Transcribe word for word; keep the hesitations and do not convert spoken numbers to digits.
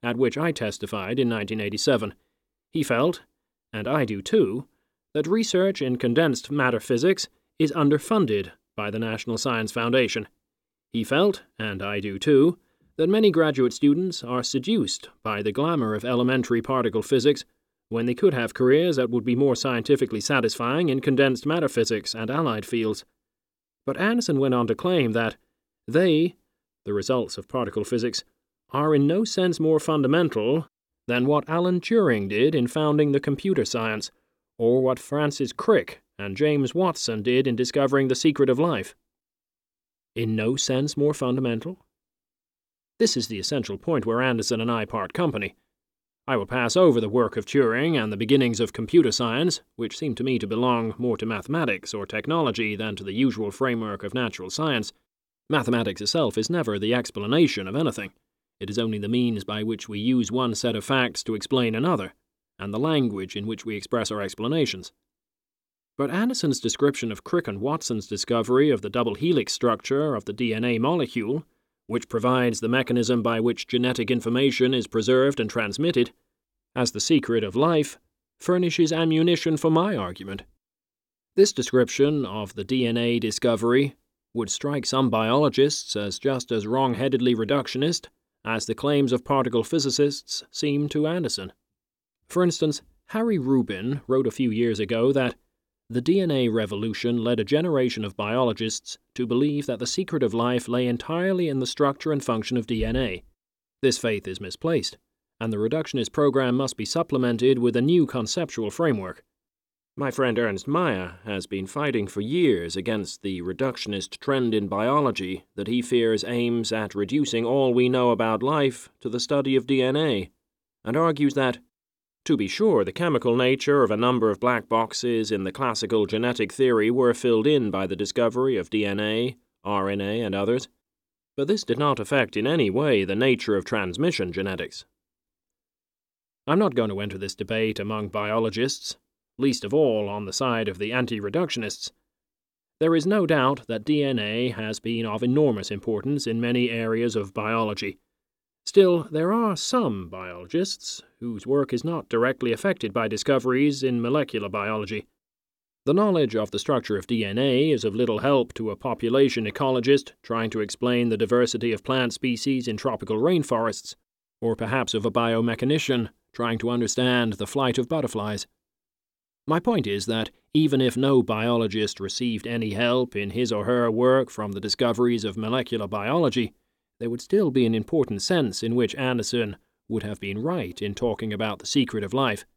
at which I testified in nineteen eighty-seven. He felt, and I do too, that research in condensed matter physics is underfunded by the National Science Foundation. He felt, and I do too, that many graduate students are seduced by the glamour of elementary particle physics when they could have careers that would be more scientifically satisfying in condensed matter physics and allied fields. But Anderson went on to claim that they, the results of particle physics, are in no sense more fundamental than what Alan Turing did in founding the computer science, or what Francis Crick and James Watson did in discovering the secret of life. In no sense more fundamental? This is the essential point where Anderson and I part company. I will pass over the work of Turing and the beginnings of computer science, which seem to me to belong more to mathematics or technology than to the usual framework of natural science. Mathematics itself is never the explanation of anything. It is only the means by which we use one set of facts to explain another, and the language in which we express our explanations. But Anderson's description of Crick and Watson's discovery of the double helix structure of the D N A molecule, which provides the mechanism by which genetic information is preserved and transmitted, as the secret of life, furnishes ammunition for my argument. This description of the D N A discovery would strike some biologists as just as wrong-headedly reductionist as the claims of particle physicists seem to Anderson. For instance, Harry Rubin wrote a few years ago that the D N A revolution led a generation of biologists to believe that the secret of life lay entirely in the structure and function of D N A. This faith is misplaced, and the reductionist program must be supplemented with a new conceptual framework. My friend Ernst Mayr has been fighting for years against the reductionist trend in biology that he fears aims at reducing all we know about life to the study of D N A, and argues that, to be sure, the chemical nature of a number of black boxes in the classical genetic theory were filled in by the discovery of D N A, R N A, and others, but this did not affect in any way the nature of transmission genetics. I'm not going to enter this debate among biologists, least of all on the side of the anti-reductionists. There is no doubt that D N A has been of enormous importance in many areas of biology. Still, there are some biologists whose work is not directly affected by discoveries in molecular biology. The knowledge of the structure of D N A is of little help to a population ecologist trying to explain the diversity of plant species in tropical rainforests, or perhaps of a biomechanician trying to understand the flight of butterflies. My point is that even if no biologist received any help in his or her work from the discoveries of molecular biology, there would still be an important sense in which Anderson would have been right in talking about the secret of life.